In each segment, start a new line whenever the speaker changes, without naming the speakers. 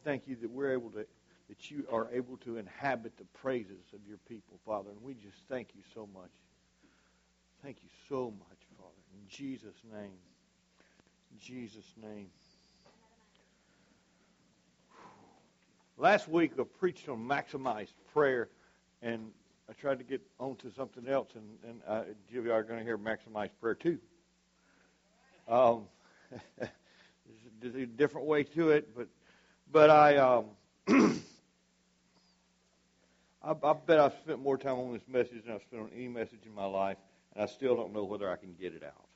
thank you that that you are able to inhabit the praises of your people, Father. And we just thank you so much. Thank you so much, Father. In Jesus' name. In Jesus' name. Last week I preached on maximized prayer, and I tried to get onto something else, and you are going to hear maximized prayer too. There's a different way to it, but I bet I've spent more time on this message than I've spent on any message in my life, and I still don't know whether I can get it out.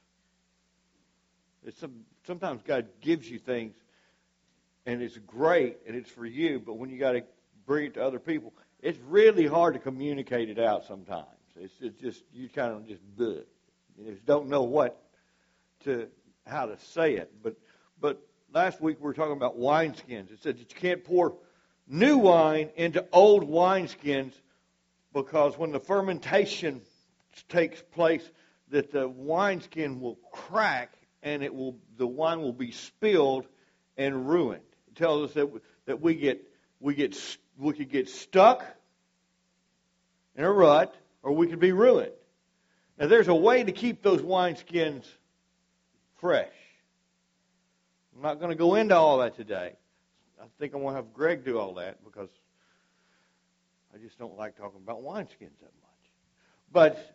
Sometimes God gives you things, and it's great, and it's for you, but when you got to bring it to other people, it's really hard to communicate it out sometimes. It's just, you kind of just bleh. You just don't know how to say it. But last week we were talking about wineskins. It said that you can't pour new wine into old wineskins because when the fermentation takes place, that the wineskin will crack and the wine will be spilled and ruined. It tells us that we could get stuck in a rut, or we could be ruined. Now, there's a way to keep those wineskins fresh. I'm not going to go into all that today. I think I'm going to have Greg do all that because I just don't like talking about wineskins that much. But,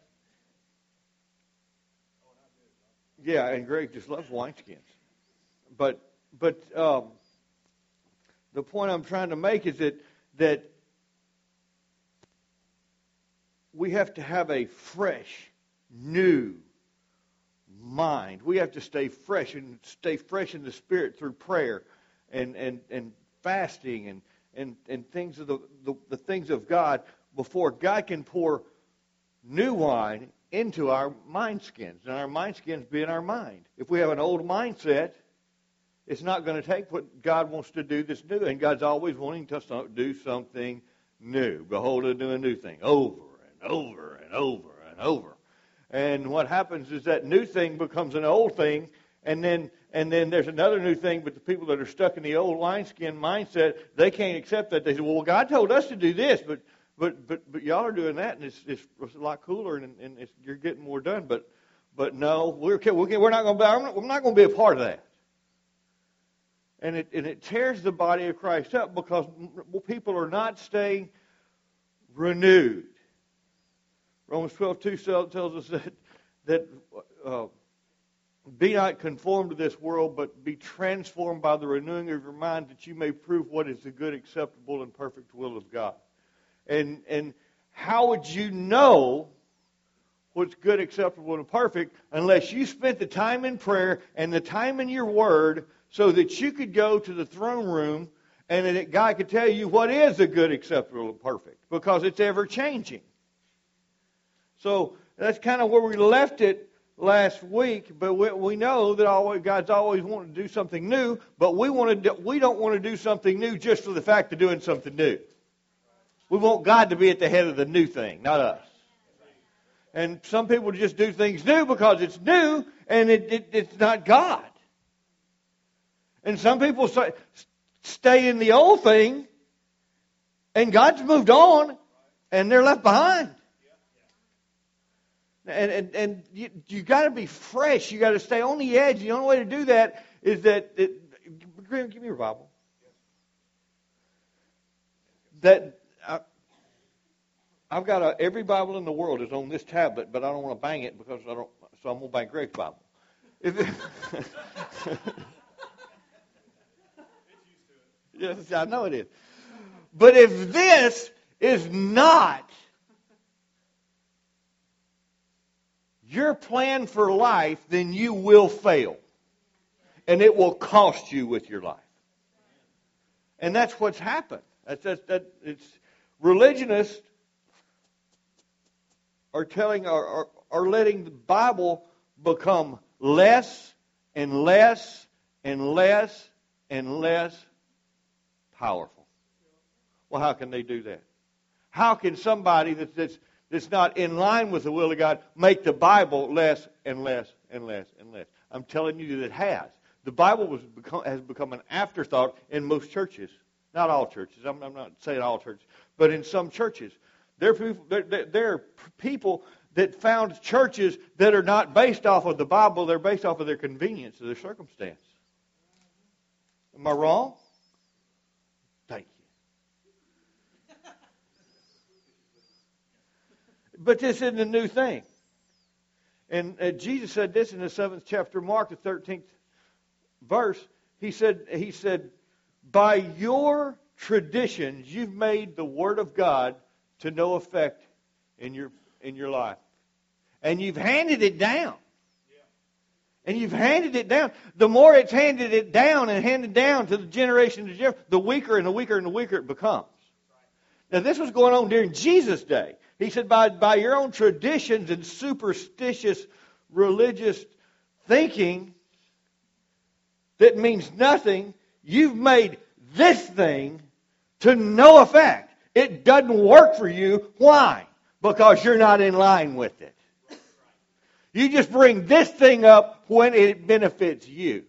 yeah, and Greg just loves wineskins. But the point I'm trying to make is that we have to have a fresh, new mind. We have to stay fresh in the Spirit through prayer and fasting and things of the things of God before God can pour new wine into our mindskins, and our mindskins being our mind. If we have an old mindset, it's not going to take what God wants to do that's new, and God's always wanting to do something new. Behold, I do a new thing over and over and over and over. And what happens is that new thing becomes an old thing, and then there's another new thing, but the people that are stuck in the old wineskin mindset, they can't accept that. They say, well, God told us to do this, but y'all are doing that, and it's a lot cooler, and you're getting more done. But no, we're not going to be a part of that. And it tears the body of Christ up because people are not staying renewed. Romans 12:2 tells us that be not conformed to this world, but be transformed by the renewing of your mind, that you may prove what is the good, acceptable, and perfect will of God. And how would you know what's good, acceptable, and perfect unless you spent the time in prayer and the time in your Word so that you could go to the throne room and that God could tell you what is the good, acceptable, and perfect, because it's ever changing. So that's kind of where we left it last week, but we know that God's always wanting to do something new, but we don't want to do something new just for the fact of doing something new. We want God to be at the head of the new thing, not us. And some people just do things new because it's new, and it's not God. And some people stay in the old thing, and God's moved on, and they're left behind. And you got to be fresh. You got to stay on the edge. The only way to do that is that Graham, give me your Bible. I've got every Bible in the world is on this tablet, but I don't want to bang it so I'm going to bang Greg's Bible. Yes, I know it is. But if this is not your plan for life, then you will fail. And it will cost you with your life. And that's what's happened. It's religionists are letting the Bible become less and less and less and less powerful. Well, how can they do that? How can somebody that's not in line with the will of God make the Bible less and less and less and less? I'm telling you that it has. The Bible has become an afterthought in most churches Not all churches. I'm not saying all churches. But in some churches, there are people that found churches that are not based off of the Bible. They're based off of their convenience or their circumstance. Am I wrong? Thank you. But this isn't a new thing. And Jesus said this in the 7th chapter of Mark, the 13th verse. He said, by your traditions, you've made the Word of God to no effect in your life. And you've handed it down. And you've handed it down. The more it's handed it down and handed down to the generation to generation, the weaker and the weaker and the weaker it becomes. Now, this was going on during Jesus' day. He said, by your own traditions and superstitious religious thinking that means nothing, you've made this thing to no effect. It doesn't work for you. Why? Because you're not in line with it. You just bring this thing up when it benefits you.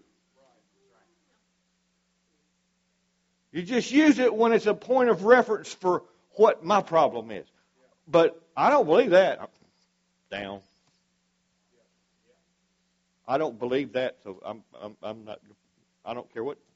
You just use it when it's a point of reference for what my problem is. But I don't believe that. Down. I don't believe that, so I'm not. I don't care what.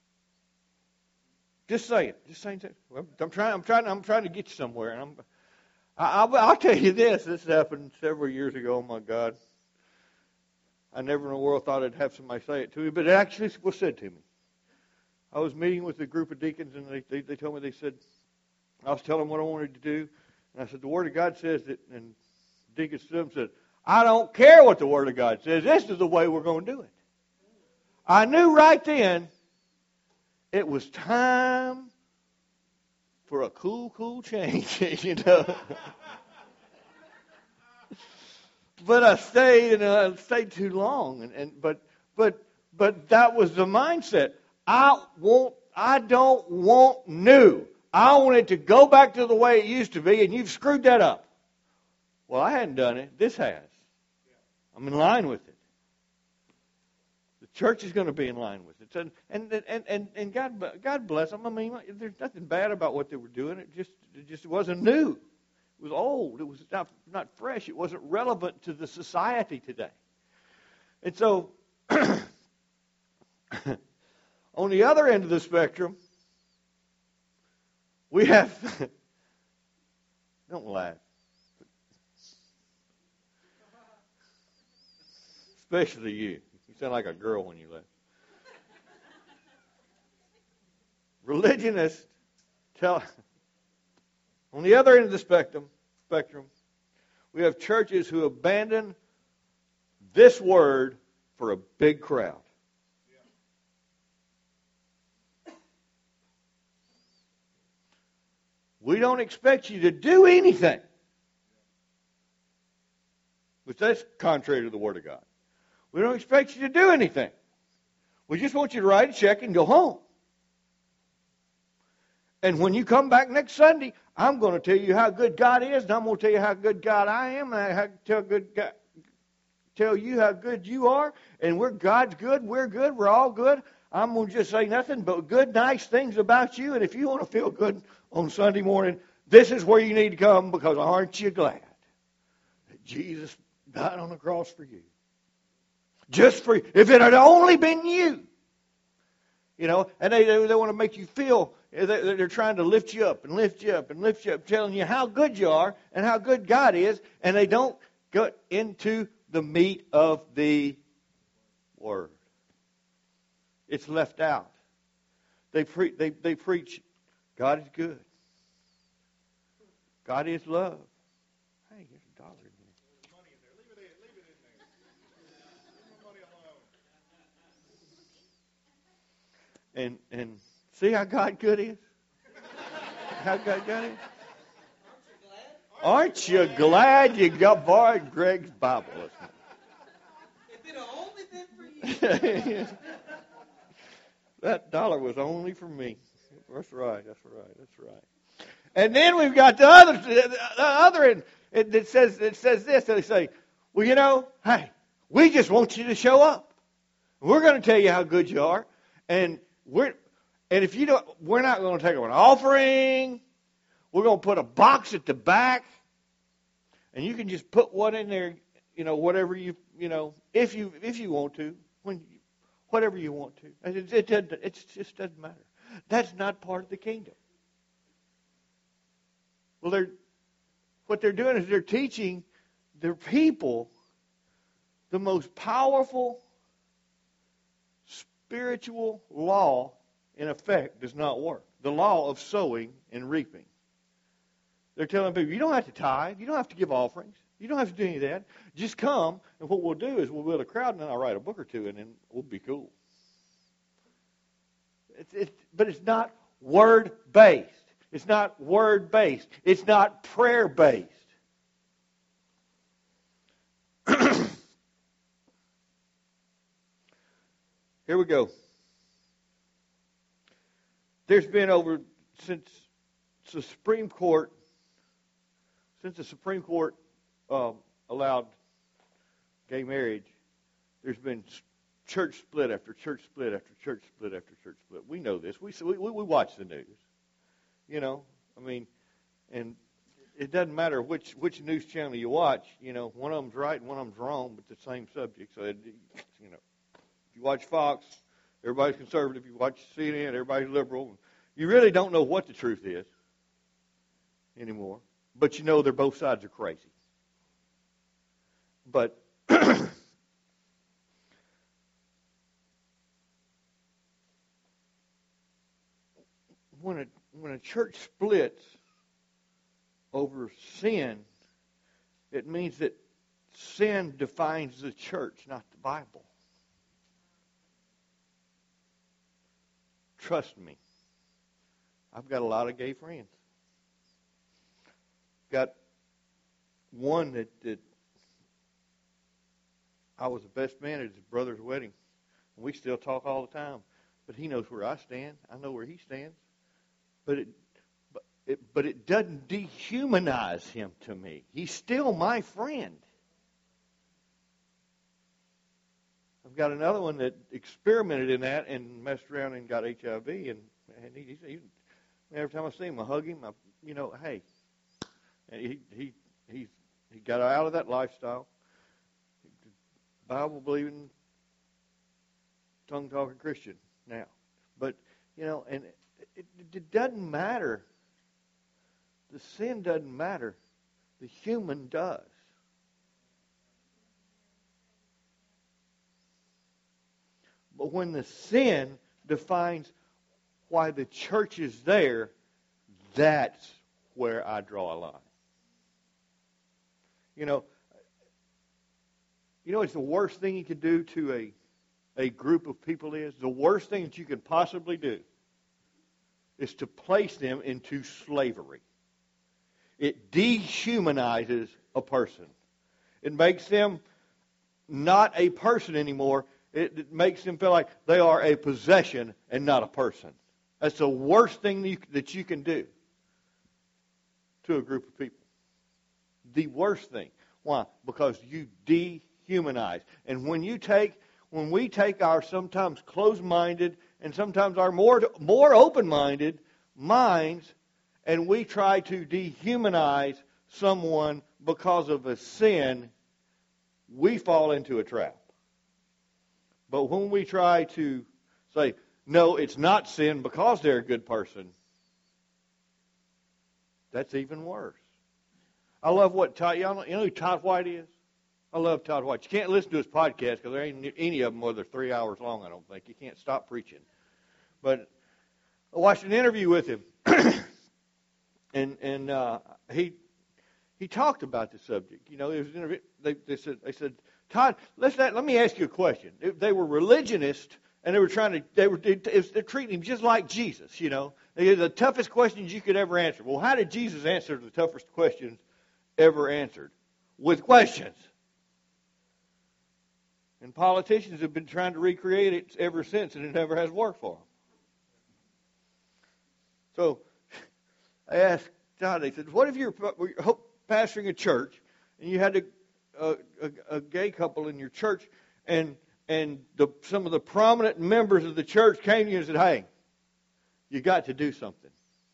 Just say it. Just saying it. I'm trying to get you somewhere. And I'll tell you this. This happened several years ago. Oh my God! I never in the world thought I'd have somebody say it to me, but it actually was said to me. I was meeting with a group of deacons, and they told me, they said, I was telling them what I wanted to do, and I said, the Word of God says that, and Deacon Stum said, I don't care what the Word of God says. This is the way we're going to do it. I knew right then it was time for a cool change, you know. But I stayed too long, but that was the mindset. I don't want new. I want it to go back to the way it used to be, and you've screwed that up. Well, I hadn't done it. This has. I'm in line with it. The church is going to be in line with it. And God bless them. I mean, there's nothing bad about what they were doing. It just wasn't new. It was old. It was not fresh. It wasn't relevant to the society today. And so, on the other end of the spectrum, we have, don't laugh, especially you. You sound like a girl when you laugh. Religionists tell, on the other end of the spectrum, we have churches who abandon this word for a big crowd. We don't expect you to do anything. Which that's contrary to the Word of God. We don't expect you to do anything. We just want you to write a check and go home. And when you come back next Sunday, I'm going to tell you how good God is, and I'm going to tell you how good God I am, and I tell you how good you are, and God's good, we're all good. I'm going to just say nothing but good, nice things about you, and if you want to feel good on Sunday morning, this is where you need to come, because aren't you glad that Jesus died on the cross for you? Just for you. If it had only been you. You know, and they want to make you feel, they're trying to lift you up and lift you up and lift you up, telling you how good you are and how good God is, and they don't get into the meat of the Word. It's left out. They preach, God is good. God is love. Hey, here's $1 in there. There's money in there. Leave it in there. Leave my money alone. And see how God good is? How God is? Aren't you glad you got borrowed Greg's Bible?
If it had only been for you.
That $1 was only for me. That's right. And then we've got the other end. It says this. They say, well, you know, hey, we just want you to show up. We're going to tell you how good you are, and And if you don't, we're not going to take an offering. We're going to put a box at the back. And you can just put one in there, whatever if you want to, whatever you want to. It just doesn't matter. That's not part of the kingdom. Well, what they're doing is they're teaching their people the most powerful spiritual law, in effect, does not work. The law of sowing and reaping. They're telling people, you don't have to tithe. You don't have to give offerings. You don't have to do any of that. Just come, and what we'll do is we'll build a crowd, and then I'll write a book or two, and then we'll be cool. But it's not word-based. It's not word-based. It's not prayer-based. Here we go. There's been since the Supreme Court allowed gay marriage, there's been church split after church split after church split after church split. We know this. We watch the news. And it doesn't matter which news channel you watch. One of them's right and one of them's wrong, but the same subject. So, if you watch Fox, everybody's conservative. If you watch CNN, everybody's liberal. You really don't know what the truth is anymore. But they're both sides are crazy. But when a church splits over sin, it means that sin defines the church, not the Bible. Trust me. I've got a lot of gay friends. Got one that I was the best man at his brother's wedding. We still talk all the time. But he knows where I stand. I know where he stands. But it doesn't dehumanize him to me. He's still my friend. I've got another one that experimented in that and messed around and got HIV. And he every time I see him, I hug him. Hey. And he got out of that lifestyle. Bible-believing, tongue-talking Christian now. But, and it doesn't matter. The sin doesn't matter. The human does. But when the sin defines why the church is there, that's where I draw a line. It's the worst thing you could do to a group of people is, the worst thing that you could possibly do is to place them into slavery. It dehumanizes a person. It makes them not a person anymore. It makes them feel like they are a possession and not a person. That's the worst thing that you can do to a group of people. The worst thing. Why? Because you dehumanize. And when we take our sometimes closed-minded and sometimes our more open-minded minds and we try to dehumanize someone because of a sin, we fall into a trap. But when we try to say, no, it's not sin because they're a good person, that's even worse. I love what Todd, you know who Todd White is? I love Todd White. You can't listen to his podcast because there ain't any of them where they're 3 hours long, I don't think. You can't stop preaching. But I watched an interview with him, and he talked about the subject. It was an interview. They said, Todd, let me ask you a question. They were religionists, and they're treating him just like Jesus. They're the toughest questions you could ever answer. Well, how did Jesus answer the toughest questions ever answered? With questions. And politicians have been trying to recreate it ever since, and it never has worked for them. So I asked Todd, they said, what if you're pastoring a church, and you had a gay couple in your church, and some of the prominent members of the church came to you and said, hey, You got to do something.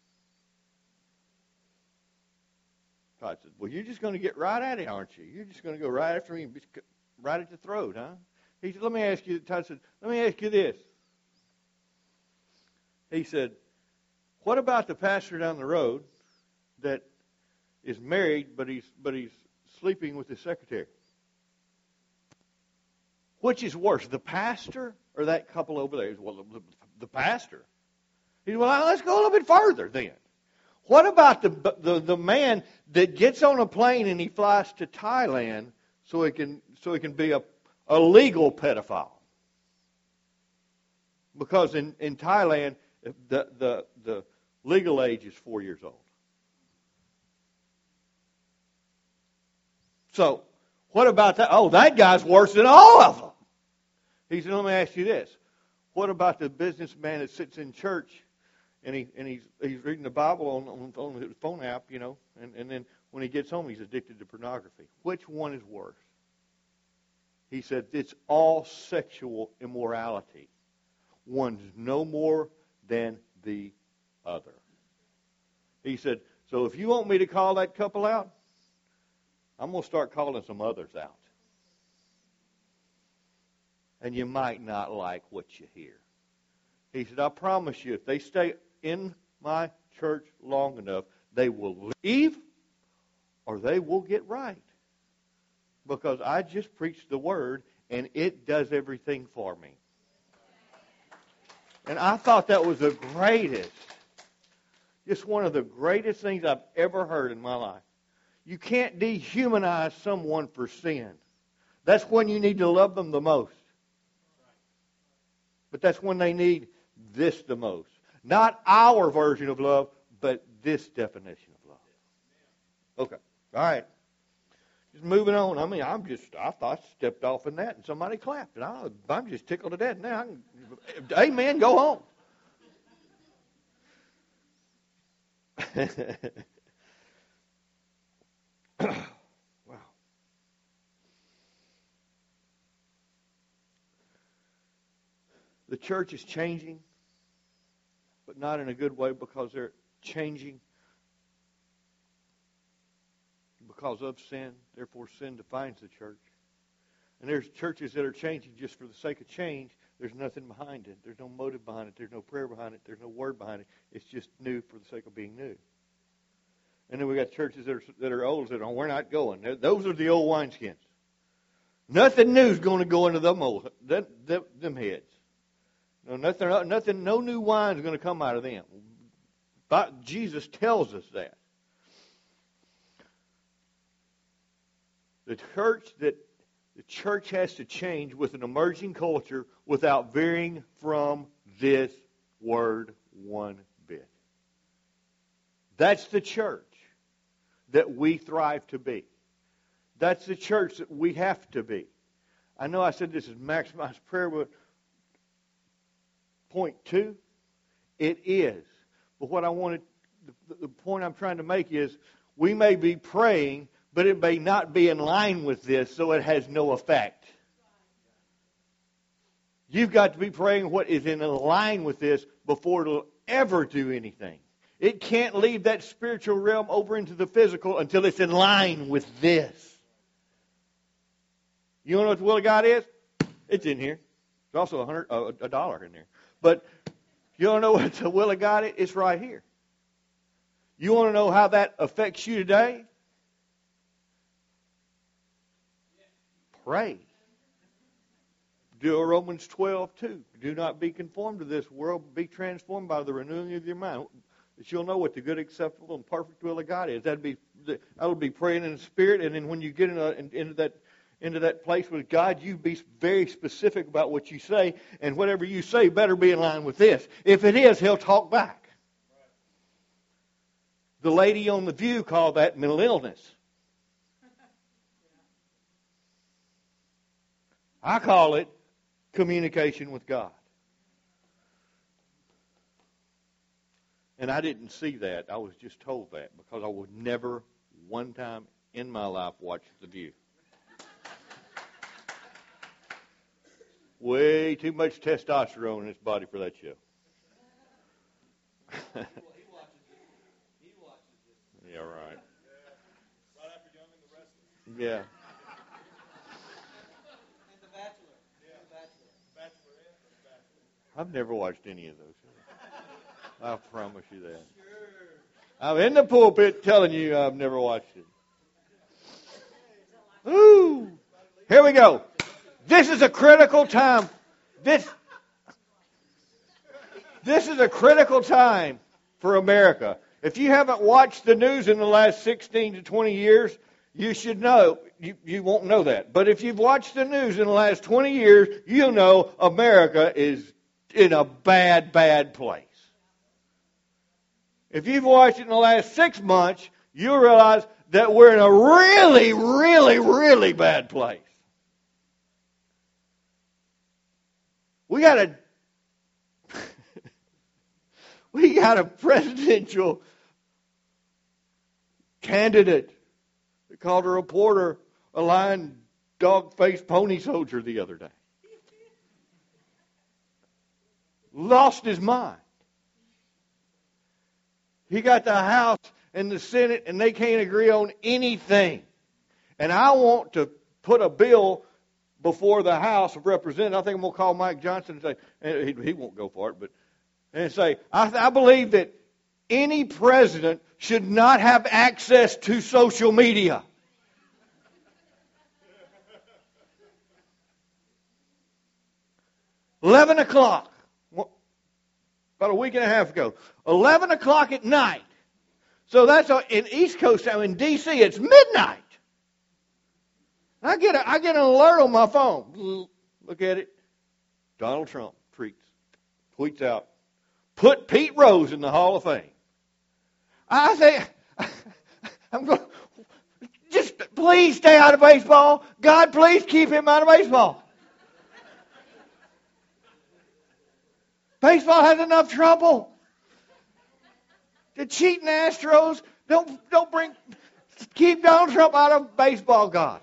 Todd said, well, you're just going to get right at it, aren't you? You're just going to go right after me, right at the throat, huh? He said, let me ask you, Todd said, let me ask you this. He said, what about the pastor down the road that is married, but he's sleeping with his secretary? Which is worse, the pastor or that couple over there? He said, well, the pastor. He said, well, let's go a little bit further then. What about the man that gets on a plane and he flies to Thailand so he can be a legal pedophile? Because in Thailand the legal age is 4 years old. So what about that? Oh, that guy's worse than all of them. He said, let me ask you this. What about the businessman that sits in church and he's reading the Bible on his phone app, you know, and then when he gets home he's addicted to pornography? Which one is worse? He said, it's all sexual immorality. One's no more than the other. He said, so if you want me to call that couple out, I'm going to start calling some others out. And you might not like what you hear. He said, I promise you, if they stay in my church long enough, they will leave or they will get right. Because I just preached the Word and it does everything for me. And I thought that was the greatest, just one of the greatest things I've ever heard in my life. You can't dehumanize someone for sin. That's when you need to love them the most. But that's when they need this the most. Not our version of love, but this definition of love. Okay. All right. Just moving on. I mean, I thought I stepped off in that and somebody clapped. And I'm just tickled to death now. Amen. Go on. Wow. The church is changing, but not in a good way because they're changing because of sin. Therefore, sin defines the church. And there's churches that are changing just for the sake of change. There's nothing behind it. There's no motive behind it. There's no prayer behind it. There's no word behind it. It's just new for the sake of being new. And then we got churches that are old that we're not going. Those are the old wineskins. Nothing new is going to go into them heads. No, nothing. No new wine is going to come out of them. But Jesus tells us that. The church has to change with an emerging culture without veering from this word one bit. That's the church that we thrive to be. That's the church that we have to be. I know I said this is maximized prayer, but point 2, it is. But what I wanted, the point I'm trying to make is we may be praying, but it may not be in line with this, so it has no effect. You've got to be praying what is in line with this before it'll ever do anything. It can't leave that spiritual realm over into the physical until it's in line with this. You want to know what the will of God is? It's in here. There's also a dollar in there. But you want to know what the will of God is? It's right here. You want to know how that affects you today? Pray. Do a Romans 12:2. Do not be conformed to this world, but be transformed by the renewing of your mind. That you'll know what the good, acceptable, and perfect will of God is. That'll be praying in the Spirit, and then when you get into that place with God, you be very specific about what you say, and whatever you say better be in line with this. If it is, He'll talk back. The lady on The View called that mental illness. I call it communication with God. And I didn't see that. I was just told that because I would never one time in my life watch The View. Way too much testosterone in this body for that show.
He watches this. He watches this.
Yeah, right.
Right after Young and the Restless.
Yeah.
And The Bachelor. Yeah. The Bachelor.
Bachelorette or The Bachelor?
I've never watched any of those. I promise you that.
Sure.
I'm in the pulpit telling you I've never watched it. Ooh. Here we go. This is a critical time. This is a critical time for America. If you haven't watched the news in the last 16 to 20 years, you should know. You won't know that. But if you've watched the news in the last 20 years, you'll know America is in a bad, bad place. If you've watched it in the last 6 months, you'll realize that we're in a really, really, really bad place. We got a presidential candidate that called a reporter a lying dog-faced pony soldier the other day. Lost his mind. He got the House and the Senate, and they can't agree on anything. And I want to put a bill before the House of Representatives. I think I'm going to call Mike Johnson and say, and he won't go for it, and say, I believe that any president should not have access to social media. $11 o'clock, about a week and a half ago, 11 o'clock at night. So that's in East Coast now. In D.C., it's midnight. I get an alert on my phone. Look at it. Donald Trump tweets out, put Pete Rose in the Hall of Fame. I say, I'm going, just please stay out of baseball. God, please keep him out of baseball. Baseball has enough trouble. The cheating Astros, keep Donald Trump out of baseball, God.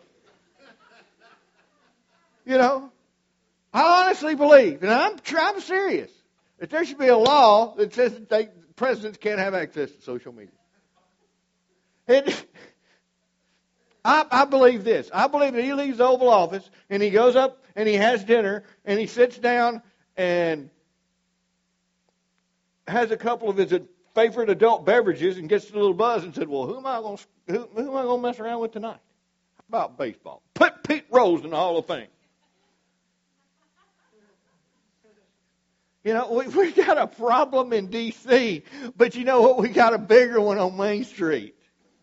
You know, I honestly believe, and I'm serious, that there should be a law that says that presidents can't have access to social media. I believe this. I believe that he leaves the Oval Office and he goes up and he has dinner and he sits down and has a couple of his favorite adult beverages and gets a little buzz and said, well, who am I going to mess around with tonight? How about baseball? Put Pete Rose in the Hall of Fame. You know, we got a problem in D.C., but you know what? We got a bigger one on Main Street.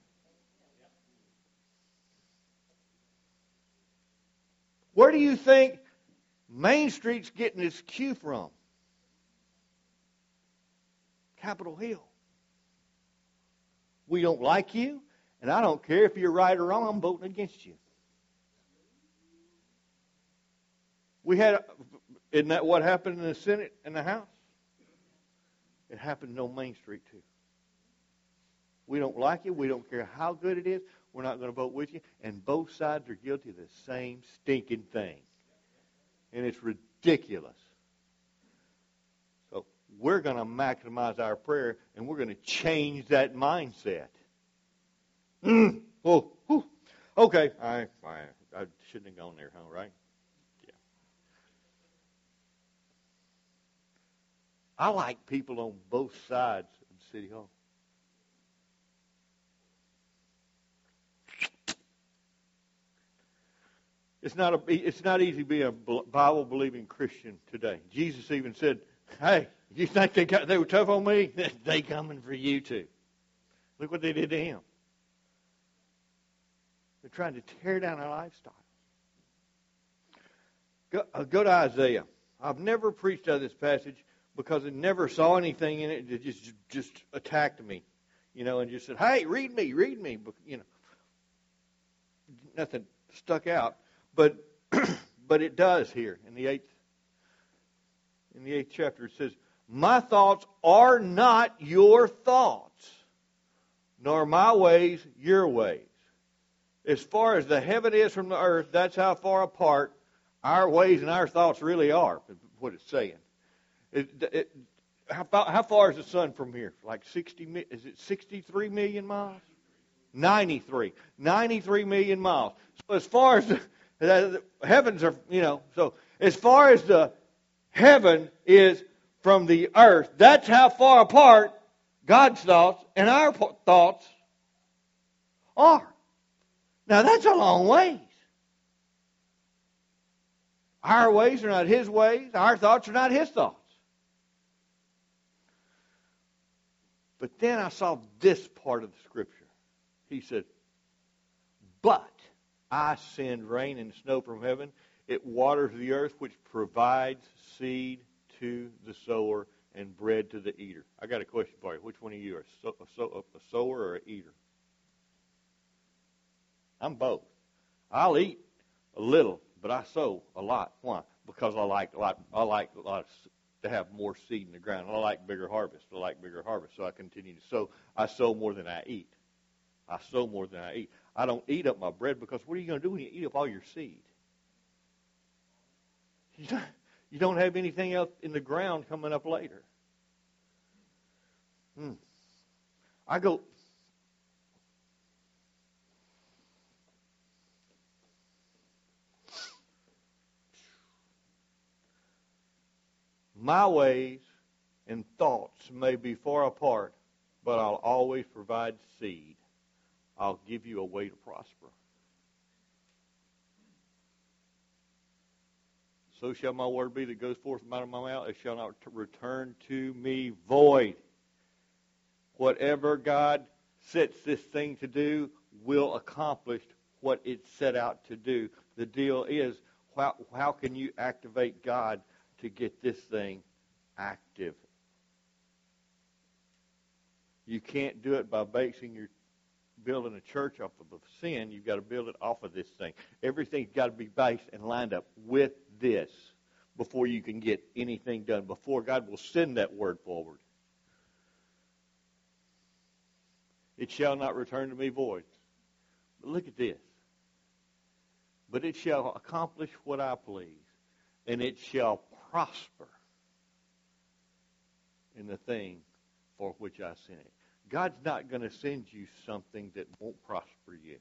Where do you think Main Street's getting its cue from? Capitol Hill. We don't like you, and I don't care if you're right or wrong, I'm voting against you. Isn't that what happened in the Senate and the House? It happened on Main Street too. We don't like you. We don't care how good it is. We're not going to vote with you. And both sides are guilty of the same stinking thing. And it's ridiculous. So we're going to maximize our prayer, and we're going to change that mindset. Oh, whew. Okay. I shouldn't have gone there, huh? Right? I like people on both sides of City Hall. It's not easy to be a Bible-believing Christian today. Jesus even said, hey, you think they were tough on me? They coming for you too. Look what they did to him. They're trying to tear down our lifestyle. Go to Isaiah. I've never preached out of this passage because I never saw anything in it that just attacked me, and just said, hey, read me, but, nothing stuck out. But it does here in the 8th chapter. It says, my thoughts are not your thoughts, nor my ways your ways. As far as the heaven is from the earth, that's how far apart our ways and our thoughts really are, what it's saying. How far is the sun from here? Like 60, is it 63 million miles? 93 million miles. So as far as the heavens are, so as far as the heaven is from the earth, that's how far apart God's thoughts and our thoughts are. Now that's a long ways. Our ways are not His ways. Our thoughts are not His thoughts. But then I saw this part of the Scripture. He said, but I send rain and snow from heaven. It waters the earth, which provides seed to the sower and bread to the eater. I got a question for you. Which one of you are a sower or an eater? I'm both. I'll eat a little, but I sow a lot. Why? Because I like a lot to have more seed in the ground. I like bigger harvest. So I continue to sow. I sow more than I eat. I don't eat up my bread because what are you going to do when you eat up all your seed? You don't have anything else in the ground coming up later. My ways and thoughts may be far apart, but I'll always provide seed. I'll give you a way to prosper. So shall my word be that goes forth out of my mouth. It shall not return to me void. Whatever God sets this thing to do will accomplish what it set out to do. The deal is, how can you activate God to get this thing active? You can't do it by building a church off of sin. You've got to build it off of this thing. Everything's got to be based and lined up with this before you can get anything done, before God will send that word forward. It shall not return to me void. But look at this. But it shall accomplish what I please, and it shall prosper in the thing for which I sent it. God's not going to send you something that won't prosper you.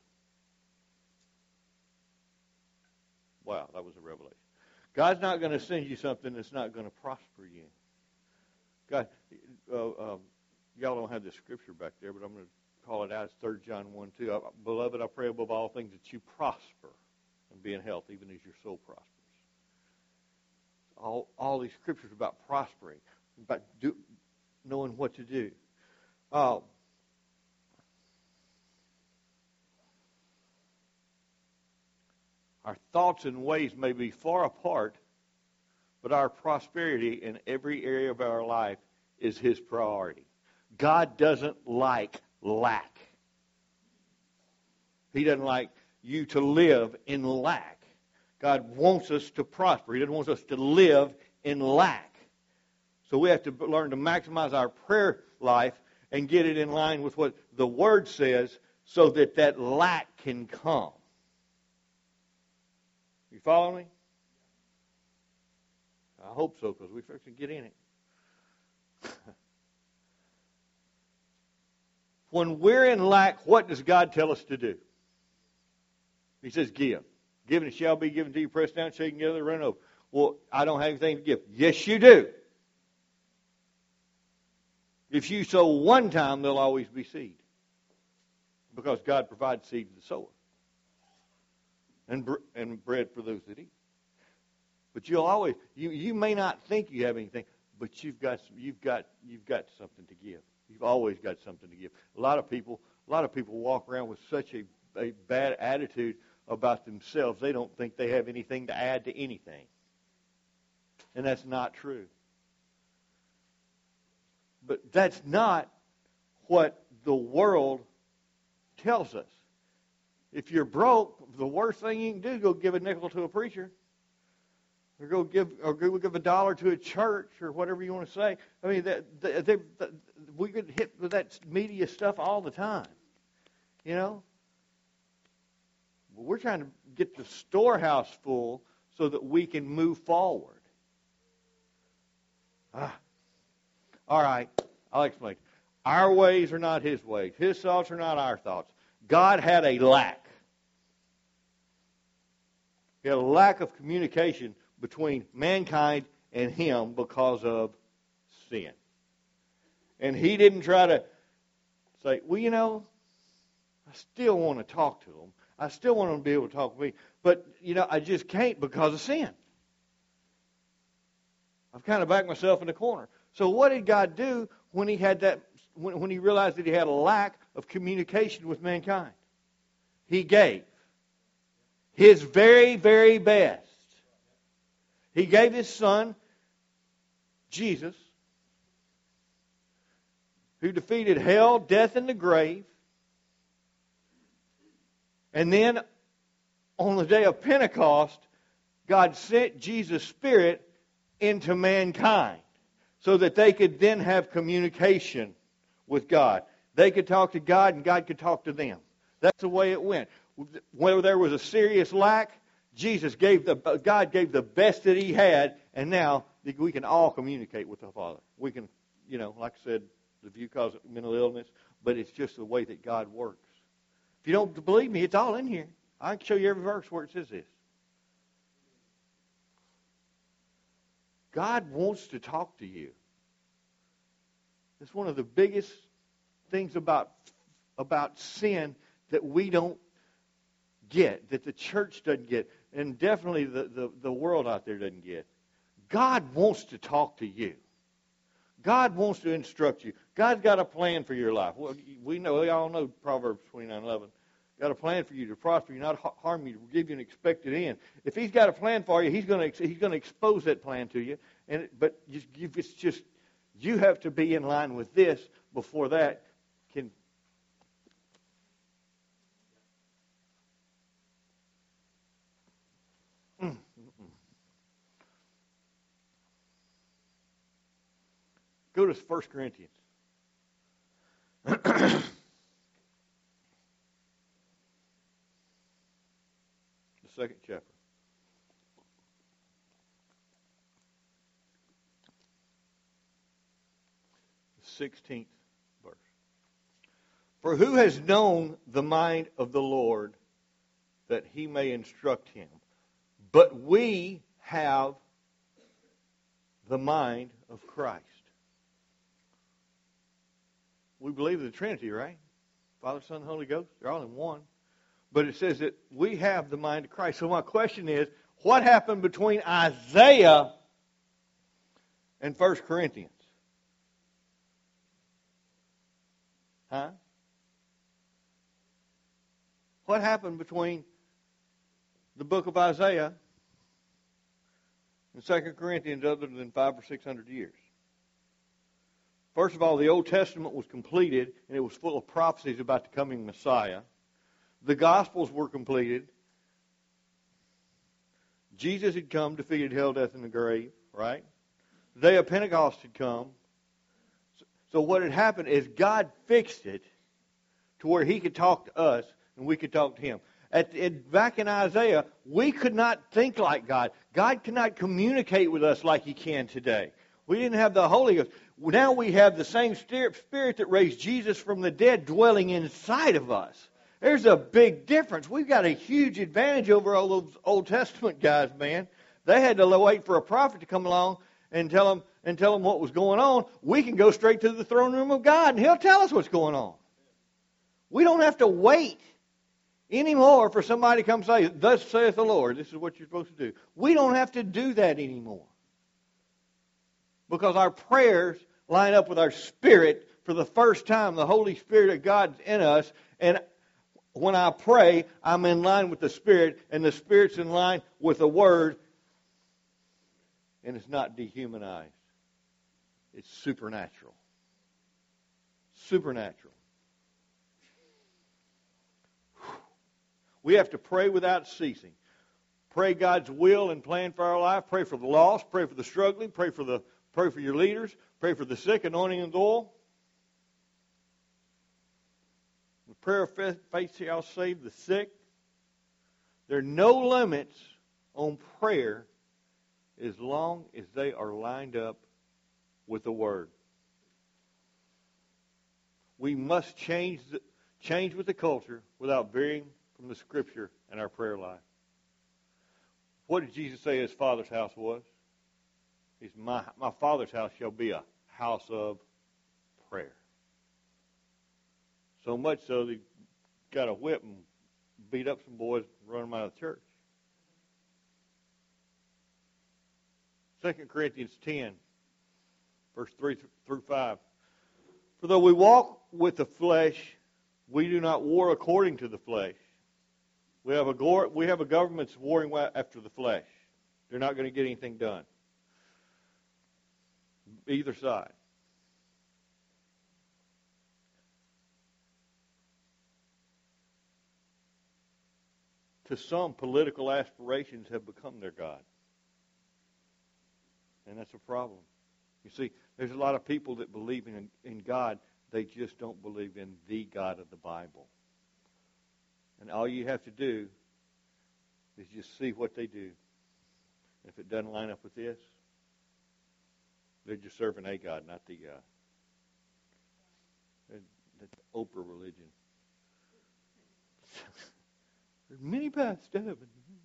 Wow, that was a revelation. God's not going to send you something that's not going to prosper you. God, y'all don't have the scripture back there, but I'm going to call it out. It's 3 John 1:2. Beloved, I pray above all things that you prosper and be in health, even as your soul prospers. All these scriptures about prospering, about knowing what to do. Our thoughts and ways may be far apart, but our prosperity in every area of our life is His priority. God doesn't like lack. He doesn't like you to live in lack. God wants us to prosper. He doesn't want us to live in lack. So we have to learn to maximize our prayer life and get it in line with what the Word says so that lack can come. You follow me? I hope so, because we first can get in it. When we're in lack, what does God tell us to do? He says, give. Give and it shall be given to you, pressed down, shaken together, run over. Well, I don't have anything to give. Yes, you do. If you sow one time, there'll always be seed. Because God provides seed to the sower. And bread for those that eat. But you'll always, you may not think you have anything, but you've got something to give. You've always got something to give. A lot of people walk around with such a bad attitude about themselves. They don't think they have anything to add to anything. And that's not true. But that's not what the world tells us. If you're broke, the worst thing you can do is go give a nickel to a preacher. Or go give $1 to a church, or whatever you want to say. I mean, we get hit with that media stuff all the time. You know? We're trying to get the storehouse full so that we can move forward. All right, I'll explain. Our ways are not His ways. His thoughts are not our thoughts. God had a lack. He had a lack of communication between mankind and Him because of sin. And He didn't try to say, well, you know, I still want to talk to them. I still want them to be able to talk to me. But, you know, I just can't because of sin. I've kind of backed myself in the corner. So what did God do when He had that? When He realized that He had a lack of communication with mankind? He gave His very, very best. He gave His Son, Jesus, who defeated hell, death, and the grave. And then, on the day of Pentecost, God sent Jesus' Spirit into mankind so that they could then have communication with God. They could talk to God and God could talk to them. That's the way it went. Where there was a serious lack, God gave the best that He had, and now we can all communicate with the Father. We can, you know, like I said, the view calls it mental illness, but it's just the way that God works. If you don't believe me, it's all in here. I can show you every verse where it says this. God wants to talk to you. It's one of the biggest things about sin that we don't get, that the church doesn't get, and definitely the world out there doesn't get. God wants to talk to you. God wants to instruct you. God's got a plan for your life. Well, we all know Proverbs 29:11. Got a plan for you to prosper you, not harm you, to give you an expected end. If He's got a plan for you, He's going to expose that plan to you. But it's just you have to be in line with this before that can. Go to 1 Corinthians. The second chapter. The 16th verse. For who has known the mind of the Lord that He may instruct him? But we have the mind of Christ. We believe in the Trinity, right? Father, Son, Holy Ghost. They're all in one. But it says that we have the mind of Christ. So my question is, what happened between Isaiah and 1 Corinthians? Huh? What happened between the book of Isaiah and 2 Corinthians other than 500 or 600 years? First of all, the Old Testament was completed, and it was full of prophecies about the coming Messiah. The Gospels were completed. Jesus had come, defeated hell, death, and the grave, right? The day of Pentecost had come. So what had happened is God fixed it to where He could talk to us, and we could talk to Him. Back in Isaiah, we could not think like God. God could not communicate with us like He can today. We didn't have the Holy Ghost. Now we have the same Spirit that raised Jesus from the dead dwelling inside of us. There's a big difference. We've got a huge advantage over all those Old Testament guys, man. They had to wait for a prophet to come along and tell them what was going on. We can go straight to the throne room of God, and He'll tell us what's going on. We don't have to wait anymore for somebody to come say, "Thus saith the Lord, this is what you're supposed to do." We don't have to do that anymore. Because our prayers line up with our spirit. For the first time, the Holy Spirit of God's in us. And when I pray, I'm in line with the Spirit. And the Spirit's in line with the Word. And it's not dehumanized. It's supernatural. Supernatural. We have to pray without ceasing. Pray God's will and plan for our life. Pray for the lost. Pray for the struggling. Pray for your leaders. Pray for the sick, anointing and oil. The prayer of faith shall save the sick. There are no limits on prayer as long as they are lined up with the Word. We must change with the culture without veering from the Scripture and our prayer life. What did Jesus say his Father's house was? He's my Father's house shall be a house of prayer. So much so that he got a whip and beat up some boys and run them out of the church. 2 Corinthians 10, verse 3 through 5. For though we walk with the flesh, we do not war according to the flesh. We have a government that's warring after the flesh. They're not going to get anything done. Either side. To some, political aspirations have become their God. And that's a problem. You see, there's a lot of people that believe in God. They just don't believe in the God of the Bible. And all you have to do is just see what they do. If it doesn't line up with this, they're just serving a God, not the God. That's Oprah religion. There's many paths to heaven.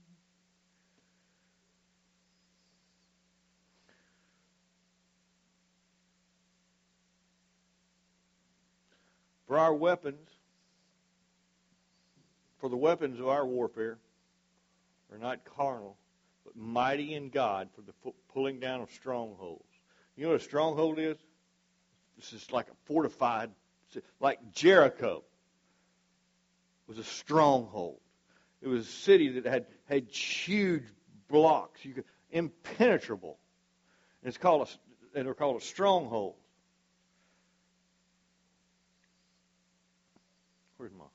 For our weapons, for the weapons of our warfare are not carnal, but mighty in God for the pulling down of strongholds. You know what a stronghold is? This is like a fortified, like Jericho was a stronghold. It was a city that had huge blocks, impenetrable. And they're called a stronghold. Where's mine?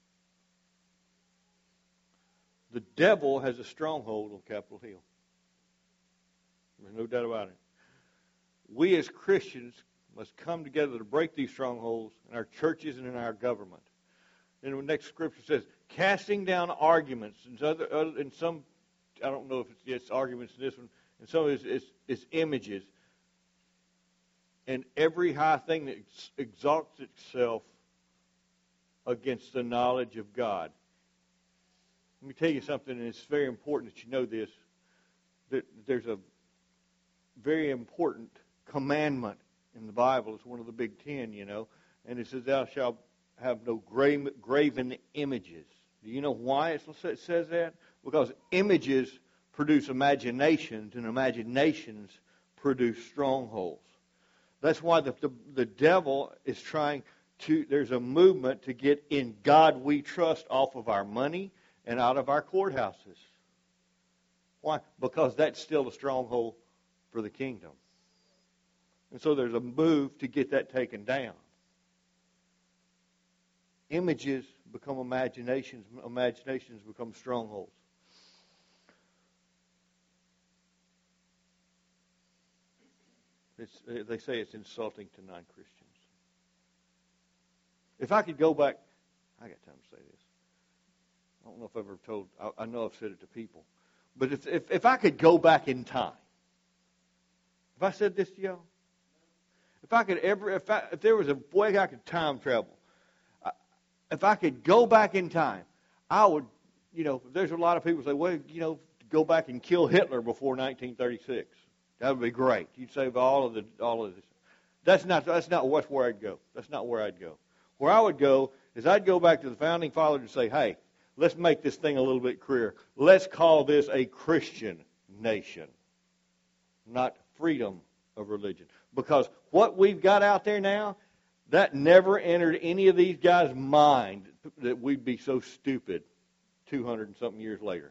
The devil has a stronghold on Capitol Hill. There's no doubt about it. We as Christians must come together to break these strongholds in our churches and in our government. And the next scripture says, casting down arguments. And some, I don't know if it's arguments in this one, and some it's images. And every high thing that exalts itself against the knowledge of God. Let me tell you something, and it's very important that you know this. That there's a very important commandment in the Bible. It's one of the big 10, and it says, thou shalt have no graven images. Do you know why it says that? Because images produce imaginations, and imaginations produce strongholds. That's why the devil is trying to, there's a movement to get in God we trust off of our money and out of our courthouses. Why? Because that's still a stronghold for the kingdom. And so there's a move to get that taken down. Images become imaginations. Imaginations become strongholds. They say it's insulting to non-Christians. If I could go back, I got time to say this. I don't know if I've ever told, I know I've said it to people. But if I could go back in time, have I said this to y'all? If there was a way I could time travel, if I could go back in time, I would, there's a lot of people say, well, go back and kill Hitler before 1936. That would be great. You'd save all of this. That's not where I'd go. That's not where I'd go. Where I would go is I'd go back to the founding fathers and say, hey, let's make this thing a little bit clearer. Let's call this a Christian nation, not freedom of religion. Because what we've got out there now, that never entered any of these guys' mind that we'd be so stupid 200 and something years later.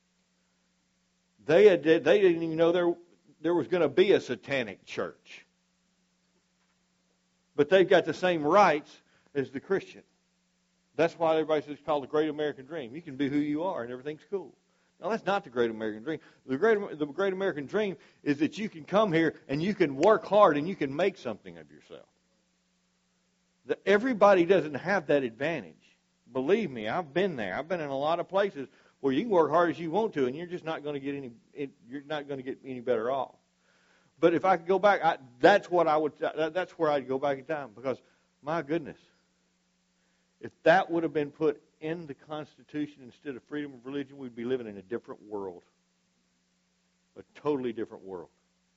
They didn't even know there was going to be a satanic church. But they've got the same rights as the Christian. That's why everybody says it's called the Great American Dream. You can be who you are and everything's cool. No, that's not the Great American Dream. The Great American Dream is that you can come here and you can work hard and you can make something of yourself. Everybody doesn't have that advantage. Believe me, I've been there. I've been in a lot of places where you can work hard as you want to, and you're just not going to get any better off. But if I could go back, that's where I'd go back in time. Because my goodness, If that would have been put in the Constitution instead of freedom of religion, we'd be living in a different world. A totally different world.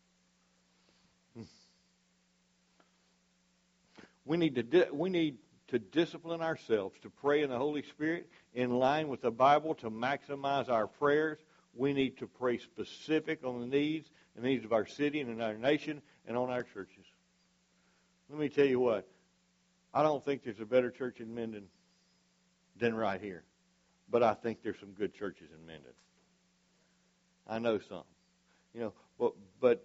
We need to discipline ourselves to pray in the Holy Spirit in line with the Bible to maximize our prayers. We need to pray specific on the needs of our city and in our nation and on our churches. Let me tell you what. I don't think there's a better church in Minden than right here. But I think there's some good churches in Minden. I know some. But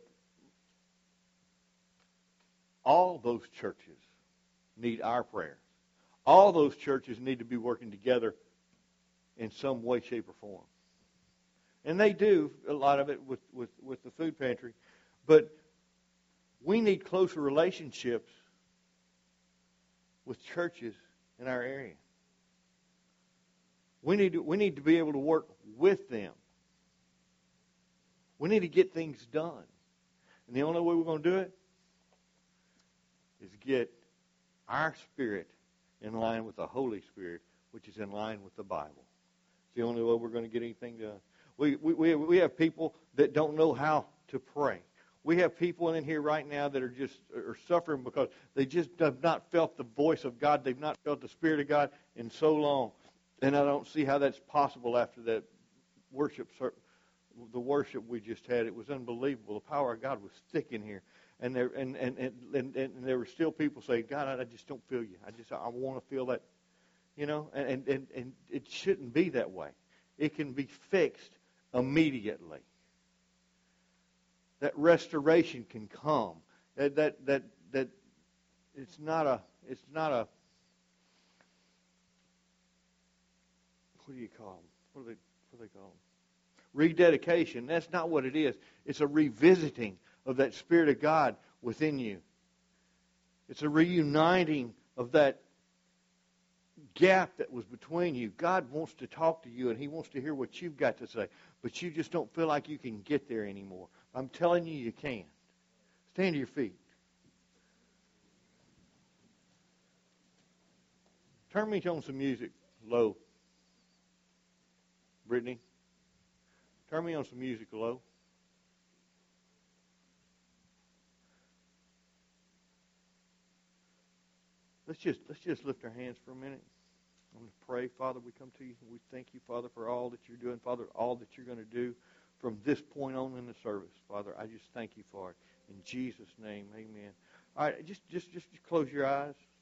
all those churches need our prayers. All those churches need to be working together in some way, shape, or form. And they do a lot of it with the food pantry. But we need closer relationships with churches in our area. We need to be able to work with them. We need to get things done. And the only way we're going to do it is get our spirit in line with the Holy Spirit, which is in line with the Bible. It's the only way we're going to get anything done. We have people that don't know how to pray. We have people in here right now that are suffering because they just have not felt the voice of God. They've not felt the Spirit of God in so long. And I don't see how that's possible after that worship, the worship we just had. It was unbelievable. The power of God was thick in here. And there were still people saying, God, I just don't feel you. I want to feel that, and it shouldn't be that way. It can be fixed immediately. That restoration can come. That it's not a what do you call them? What do they call them? Rededication. That's not what it is. It's a revisiting of that Spirit of God within you. It's a reuniting of that gap that was between you. God wants to talk to you, and He wants to hear what you've got to say, but you just don't feel like you can get there anymore. I'm telling you, you can. Stand to your feet. Turn me on some music low. Brittany, turn me on some music low. Let's just lift our hands for a minute. I'm going to pray. Father, we come to you and we thank you, Father, for all that you're doing. Father, all that you're going to do from this point on in the service. Father, I just thank you for it. In Jesus' name, amen. All right, just close your eyes.